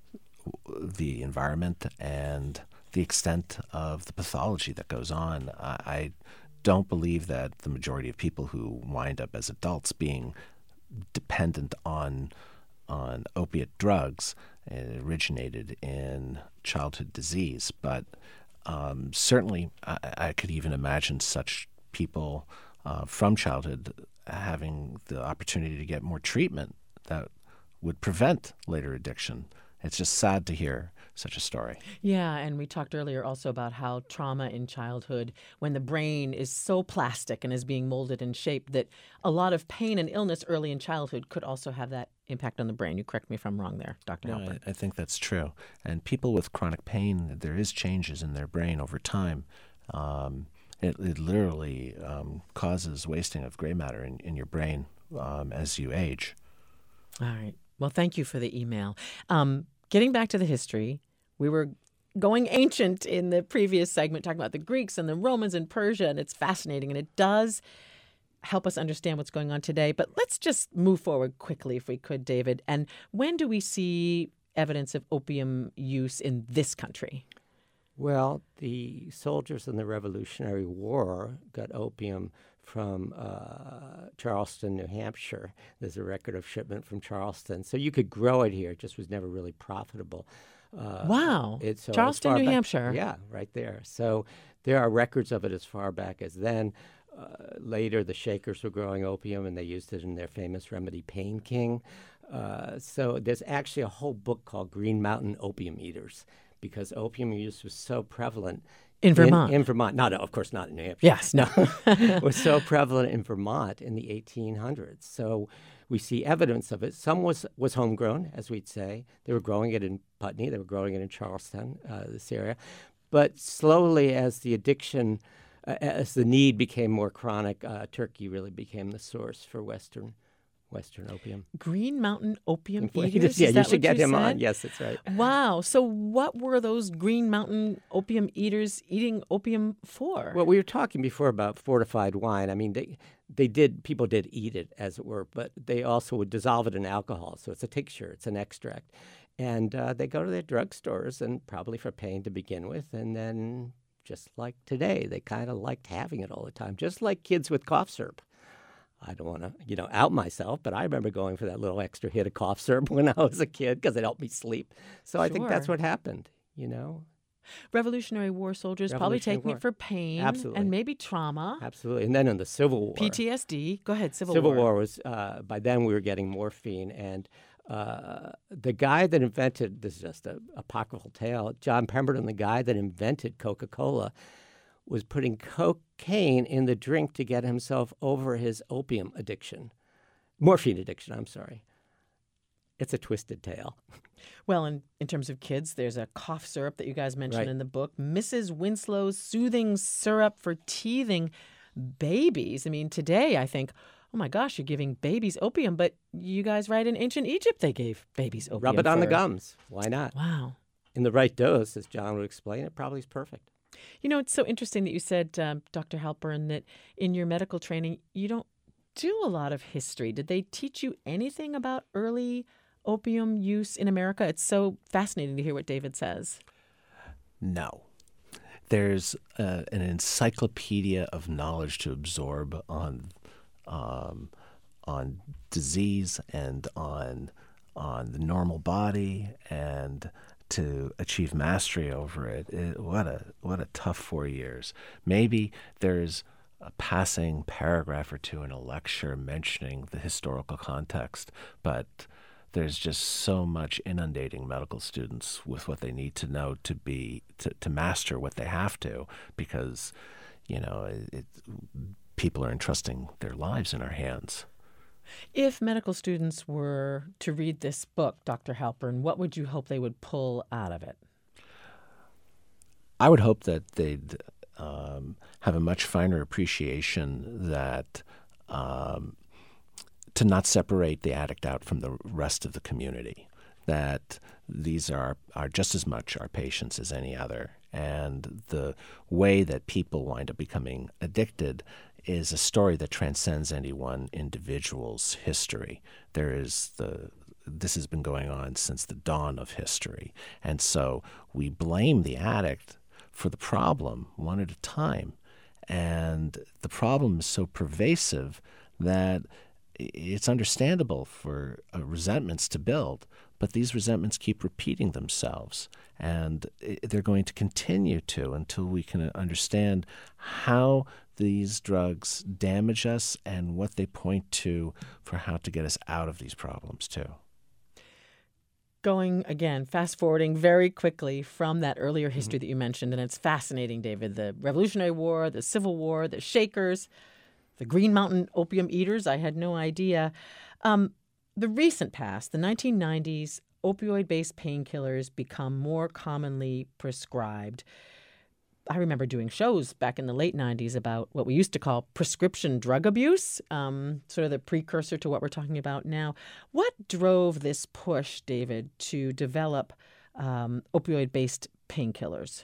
the environment and the extent of the pathology that goes on. I, I don't believe that the majority of people who wind up as adults being dependent on on opiate drugs it originated in childhood disease, but um, certainly I, I could even imagine such people uh, from childhood having the opportunity to get more treatment that would prevent later addiction. It's just sad to hear such a story. Yeah, and we talked earlier also about how trauma in childhood, when the brain is so plastic and is being molded and shaped, that a lot of pain and illness early in childhood could also have that impact on the brain. You correct me if I'm wrong there, Doctor No, Halpern. I, I think that's true. And people with chronic pain, there is changes in their brain over time. Um, it, it literally um, causes wasting of gray matter in, in your brain um, as you age. All right. Well, thank you for the email. Um, getting back to the history, we were going ancient in the previous segment, talking about the Greeks and the Romans and Persia, and it's fascinating, and it does help us understand what's going on today. But let's just move forward quickly, if we could, David. And when do we see evidence of opium use in this country? Well, the soldiers in the Revolutionary War got opium from uh, Charleston, New Hampshire. There's a record of shipment from Charleston. So you could grow it here. It just was never really profitable. Uh, wow. It, so Charleston, New back, Hampshire. Yeah, right there. So there are records of it as far back as then. Uh, later, the Shakers were growing opium, and they used it in their famous remedy, Pain King. Uh, so there's actually a whole book called Green Mountain Opium Eaters, because opium use was so prevalent. In Vermont. In, in Vermont. Not, of course, not in New Hampshire. Yes, no. It was so prevalent in Vermont in the eighteen hundreds. So we see evidence of it. Some was, was homegrown, as we'd say. They were growing it in Putney. They were growing it in Charleston, uh, this area. But slowly, as the addiction, uh, as the need became more chronic, uh, Turkey really became the source for Western Western opium. Green Mountain Opium Eaters? Yeah, Is you that should what get you him said? on. Yes, that's right. Wow. So what were those Green Mountain Opium Eaters eating opium for? Well, we were talking before about fortified wine. I mean, they they did, people did eat it, as it were, but they also would dissolve it in alcohol. So it's a tincture, it's an extract. And uh, they go to their drugstores, and probably for pain to begin with, and then just like today, they kind of liked having it all the time, just like kids with cough syrup. I don't want to, you know, out myself, but I remember going for that little extra hit of cough syrup when I was a kid because it helped me sleep. So I think that's Sure. what happened, you know. Revolutionary War soldiers probably Revolutionary taking War. it for pain Absolutely. and maybe trauma. Absolutely. And then in the Civil War. P T S D. Go ahead, Civil, Civil War. War was, uh, by then we were getting morphine. And uh, the guy that invented, this is just an apocryphal tale, John Pemberton, the guy that invented Coca-Cola, was putting cocaine in the drink to get himself over his opium addiction. Morphine addiction, I'm sorry. It's a twisted tale. Well, in, in terms of kids, there's a cough syrup that you guys mentioned Right. in the book, Missus Winslow's Soothing Syrup for Teething Babies. I mean, today I think, oh my gosh, you're giving babies opium, but you guys write in ancient Egypt they gave babies opium. Rub it on the for- gums. Why not? Wow. In the right dose, as John would explain, it probably is perfect. You know, it's so interesting that you said, um, Doctor Halpern, that in your medical training, you don't do a lot of history. Did they teach you anything about early opium use in America? It's so fascinating to hear what David says. No. There's uh, an encyclopedia of knowledge to absorb on um, on disease and on on the normal body, and to achieve mastery over it. it what a what a tough four years. Maybe there's a passing paragraph or two in a lecture mentioning the historical context, but there's just so much inundating medical students with what they need to know to be to, to master what they have to, because you know it, it, people are entrusting their lives in our hands. If medical students were to read this book, Doctor Halpern, what would you hope they would pull out of it? I would hope that they'd um, have a much finer appreciation that um, to not separate the addict out from the rest of the community, that these are, are just as much our patients as any other. And the way that people wind up becoming addicted is a story that transcends any one individual's history. There is the this has been going on since the dawn of history. And so we blame the addict for the problem one at a time. And the problem is so pervasive that it's understandable for uh, resentments to build, but these resentments keep repeating themselves. And they're going to continue to until we can understand how these drugs damage us and what they point to for how to get us out of these problems too. Going, again, fast forwarding very quickly from that earlier history Mm-hmm. that you mentioned, and it's fascinating, David, the Revolutionary War, the Civil War, the Shakers, the Green Mountain opium eaters, I had no idea. Um, the recent past, the nineteen nineties, opioid-based painkillers become more commonly prescribed. I remember doing shows back in the late nineties about what we used to call prescription drug abuse, um, sort of the precursor to what we're talking about now. What drove this push, David, to develop um, opioid-based painkillers?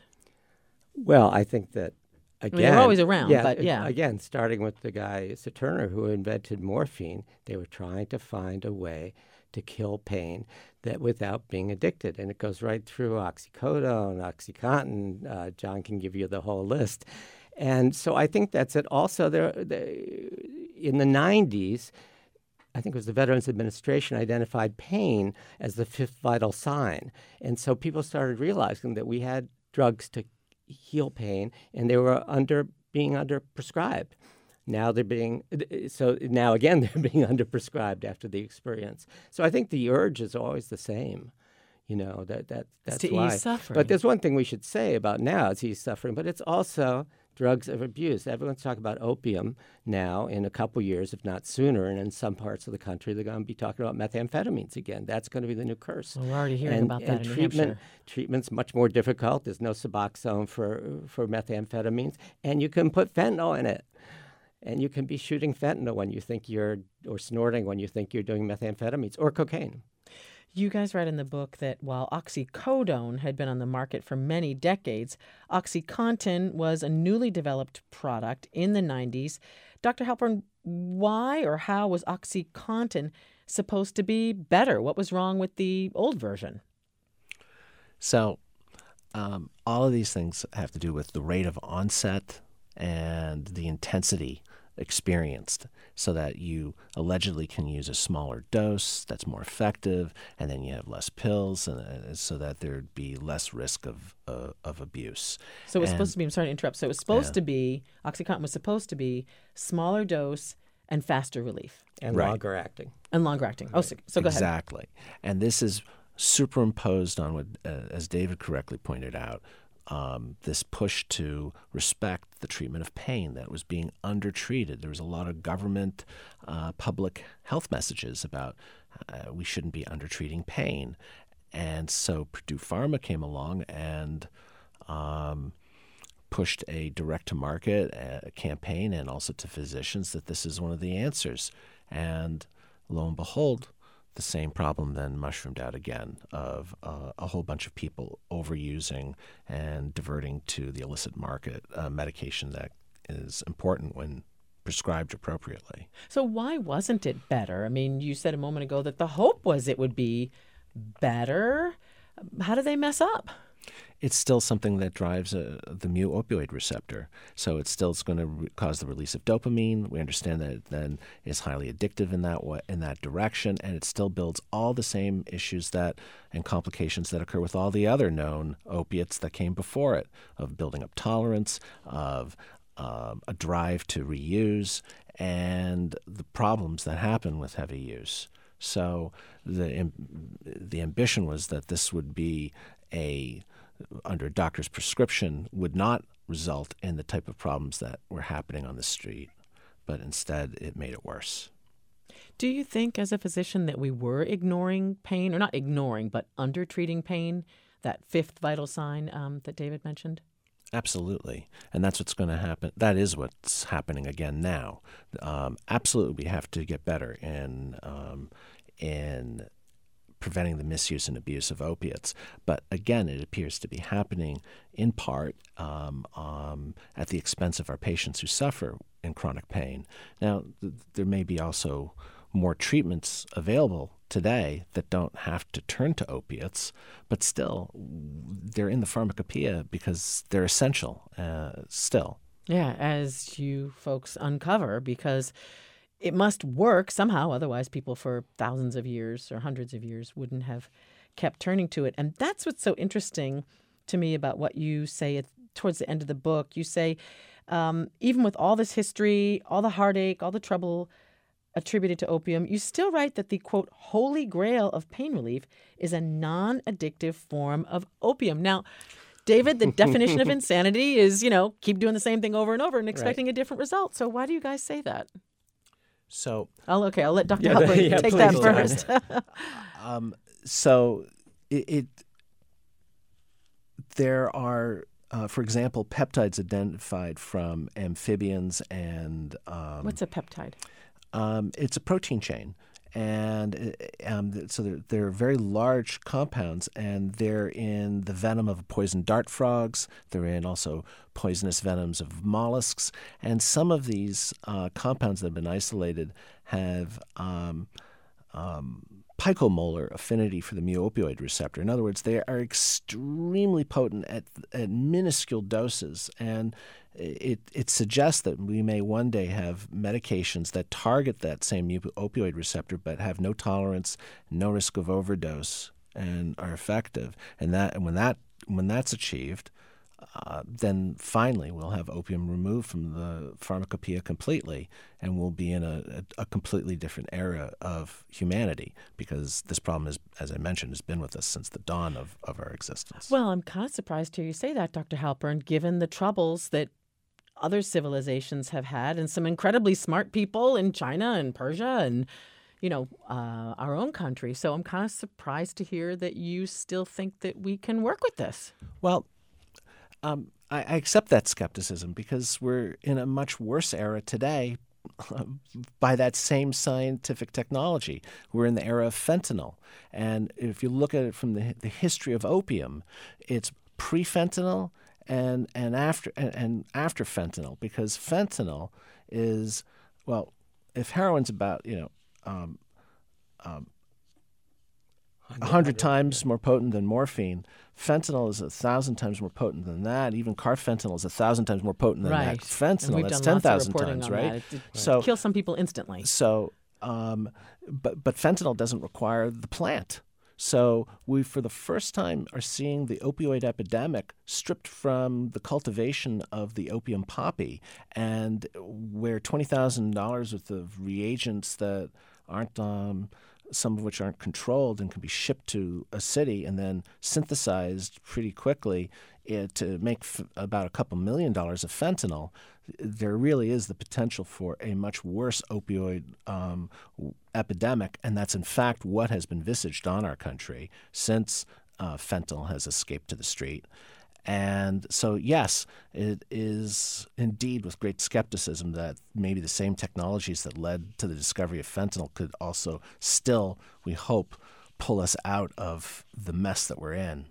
Well, I think that, again... I mean, they're always around, yeah, but yeah. Again, starting with the guy, Turner, who invented morphine, they were trying to find a way to kill pain that without being addicted. And it goes right through oxycodone, OxyContin. Uh, John can give you the whole list. And so I think that's it. Also, there, the, in the nineties, I think it was the Veterans Administration identified pain as the fifth vital sign. And so people started realizing that we had drugs to heal pain, and they were under being under prescribed. Now they're being so now again they're being underprescribed after the experience. So I think the urge is always the same, you know that that that's to why. ease suffering. But there's one thing we should say about now is ease suffering, but it's also drugs of abuse. Everyone's talking about opium now. In a couple years, if not sooner, and in some parts of the country, they're going to be talking about methamphetamines again. That's going to be the new curse. Well, we're already hearing and, about that and in New treatment, Hampshire. Treatment's much more difficult. There's no Suboxone for for methamphetamines, and you can put fentanyl in it. And you can be shooting fentanyl when you think you're, or snorting when you think you're doing methamphetamines or cocaine. You guys write in the book that while oxycodone had been on the market for many decades, OxyContin was a newly developed product in the nineties. Doctor Halpern, why or how was OxyContin supposed to be better? What was wrong with the old version? So um, all of these things have to do with the rate of onset and the intensity experienced, so that you allegedly can use a smaller dose that's more effective, and then you have less pills, and uh, so that there'd be less risk of uh, of abuse. So it was and, supposed to be, I'm sorry to interrupt, so it was supposed yeah. to be, OxyContin was supposed to be smaller dose and faster relief. And Right. longer acting. And longer acting. Oh, so, so go ahead. Exactly. And this is superimposed on what, uh, as David correctly pointed out, Um, this push to respect the treatment of pain that was being undertreated. There was a lot of government uh, public health messages about uh, we shouldn't be undertreating pain. And so Purdue Pharma came along and um, pushed a direct-to-market uh, campaign, and also to physicians, that this is one of the answers. And lo and behold, the same problem then mushroomed out again of uh, a whole bunch of people overusing and diverting to the illicit market uh, medication that is important when prescribed appropriately. So why wasn't it better? I mean, you said a moment ago that the hope was it would be better. How did they mess up? It's still something that drives uh, the mu opioid receptor. So it's still going to re- cause the release of dopamine. We understand that it then is highly addictive in that way, in that direction, and it still builds all the same issues that and complications that occur with all the other known opiates that came before it, of building up tolerance, of um, a drive to reuse, and the problems that happen with heavy use. So the the ambition was that this would be a under a doctor's prescription, would not result in the type of problems that were happening on the street, but instead it made it worse. Do you think as a physician that we were ignoring pain, or not ignoring, but under-treating pain, that fifth vital sign um, that David mentioned? Absolutely. And that's what's going to happen. That is what's happening again now. Um, absolutely, we have to get better in um, in preventing the misuse and abuse of opiates. But again, it appears to be happening in part um, um, at the expense of our patients who suffer in chronic pain. Now, th- there may be also more treatments available today that don't have to turn to opiates, but still, they're in the pharmacopoeia because they're essential uh, still. Yeah, as you folks uncover, because it must work somehow, otherwise people for thousands of years or hundreds of years wouldn't have kept turning to it. And that's what's so interesting to me about what you say at, towards the end of the book. You say, um, even with all this history, all the heartache, all the trouble attributed to opium, you still write that the, quote, holy grail of pain relief is a non-addictive form of opium. Now, David, the definition of insanity is, you know, keep doing the same thing over and over and expecting right. a different result. So why do you guys say that? So, I'll, okay, I'll let Doctor Yeah, Halpern yeah, take that please, first. um, so it, it there are, uh, for example, peptides identified from amphibians and um, What's a peptide? Um, it's a protein chain, and um, so they're, they're very large compounds, and they're in the venom of poison dart frogs. They're in also poisonous venoms of mollusks, and some of these uh, compounds that have been isolated have um, um, picomolar affinity for the mu-opioid receptor. In other words, they are extremely potent at, at minuscule doses, and It it suggests that we may one day have medications that target that same opioid receptor but have no tolerance, no risk of overdose, and are effective. And that and when that when that's achieved, uh, then finally we'll have opium removed from the pharmacopoeia completely, and we'll be in a, a, a completely different era of humanity, because this problem is, as I mentioned, has been with us since the dawn of, of our existence. Well, I'm kind of surprised to hear you say that, Doctor Halpern, given the troubles that other civilizations have had, and some incredibly smart people in China and Persia and, you know, uh, our own country. So I'm kind of surprised to hear that you still think that we can work with this. Well, um, I, I accept that skepticism because we're in a much worse era today by that same scientific technology. We're in the era of fentanyl. And if you look at it from the, the history of opium, it's pre-fentanyl and and after and, and after fentanyl, because fentanyl is, well, if heroin's about, you know, um, um, a hundred times more potent than morphine, fentanyl is a thousand times more potent than that. Even carfentanil is a thousand times more potent than right. that. Fentanyl, that's ten thousand times, right? It, it so kills some people instantly. So, um, but but fentanyl doesn't require the plant. So we, for the first time, are seeing the opioid epidemic stripped from the cultivation of the opium poppy, and where twenty thousand dollars worth of reagents that aren't, um, some of which aren't controlled and can be shipped to a city and then synthesized pretty quickly uh, to make f- about a couple million dollars of fentanyl, there really is the potential for a much worse opioid um, epidemic, and that's in fact what has been visaged on our country since uh, fentanyl has escaped to the street. And so, yes, it is indeed with great skepticism that maybe the same technologies that led to the discovery of fentanyl could also still, we hope, pull us out of the mess that we're in.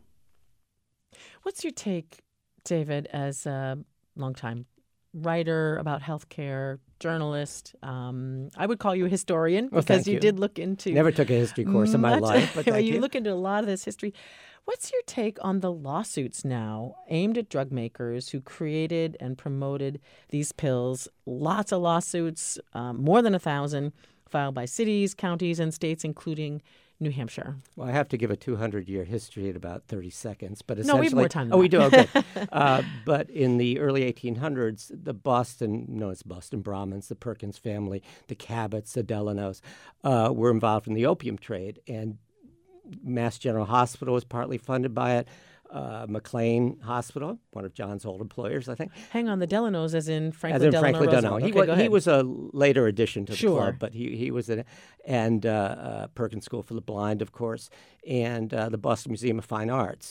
What's your take, David, as a longtime writer about healthcare, journalist? Um, I would call you a historian well, because you, you did look into... Never took a history course in my much, life, but thank you, you. look into a lot of this history. What's your take on the lawsuits now aimed at drug makers who created and promoted these pills? Lots of lawsuits, um, more than a thousand, filed by cities, counties, and states, including New Hampshire. Well, I have to give a two hundred year history in about thirty seconds. But No, we have essentially, more time than Oh, we do? Okay. that. uh, but in the early eighteen hundreds, the Boston, no, it's Boston Brahmins, the Perkins family, the Cabots, the Delanos, uh, were involved in the opium trade. And Mass General Hospital was partly funded by it. Uh, McLean Hospital, one of John's old employers, I think. Hang on, the Delanos, as in Franklin As in Delano Franklin Delano. Roosevelt. He, Okay, was, go he ahead. was a later addition to the Sure. club, but he, he was in it. And uh, uh, Perkins School for the Blind, of course, and uh, the Boston Museum of Fine Arts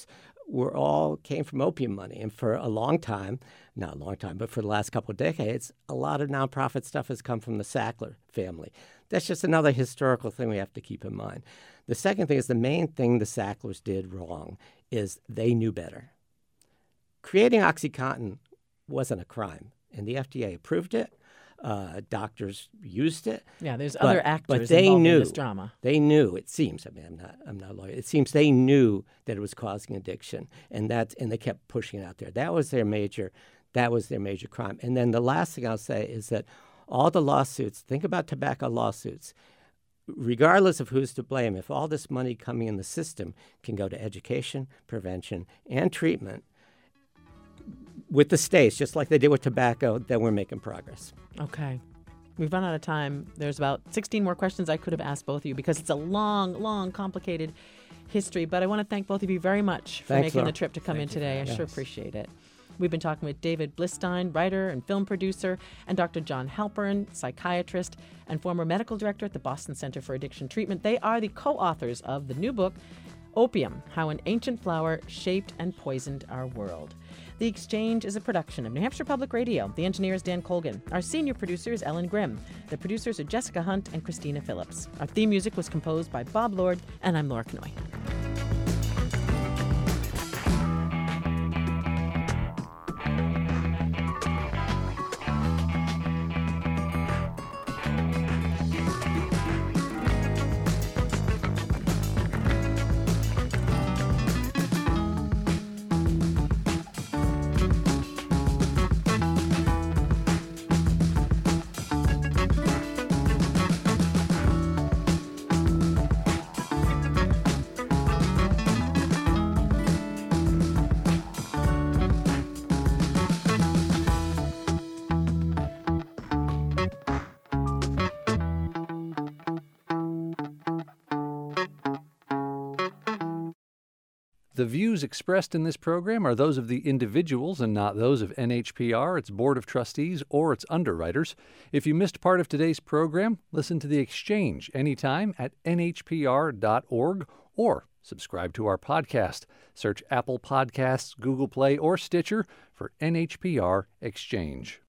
were all came from opium money. And for a long time, not a long time, but for the last couple of decades, a lot of nonprofit stuff has come from the Sackler family. That's just another historical thing we have to keep in mind. The second thing is the main thing the Sacklers did wrong is they knew better. Creating OxyContin wasn't a crime, and the F D A approved it. Uh, doctors used it. Yeah, there's but, other actors but they involved knew, in this drama. They knew, it seems, I mean, I'm not, I'm not a lawyer. It seems they knew that it was causing addiction, and that's, and they kept pushing it out there. That was their major, that was their major crime. And then the last thing I'll say is that all the lawsuits, think about tobacco lawsuits, regardless of who's to blame, if all this money coming in the system can go to education, prevention, and treatment with the states, just like they did with tobacco, then we're making progress. Okay. We've run out of time. There's about sixteen more questions I could have asked both of you because it's a long, long, complicated history. But I want to thank both of you very much for Thanks, making Laura. the trip to come Thank in today. I yes. sure appreciate it. We've been talking with David Blistein, writer and film producer, and Doctor John Halpern, psychiatrist and former medical director at the Boston Center for Addiction Treatment. They are the co-authors of the new book, Opium, How an Ancient Flower Shaped and Poisoned Our World. The Exchange is a production of New Hampshire Public Radio. The engineer is Dan Colgan. Our senior producer is Ellen Grimm. The producers are Jessica Hunt and Christina Phillips. Our theme music was composed by Bob Lord, and I'm Laura Knoy. The views expressed in this program are those of the individuals and not those of N H P R, its Board of Trustees, or its underwriters. If you missed part of today's program, listen to The Exchange anytime at N H P R dot org or subscribe to our podcast. Search Apple Podcasts, Google Play, or Stitcher for N H P R Exchange.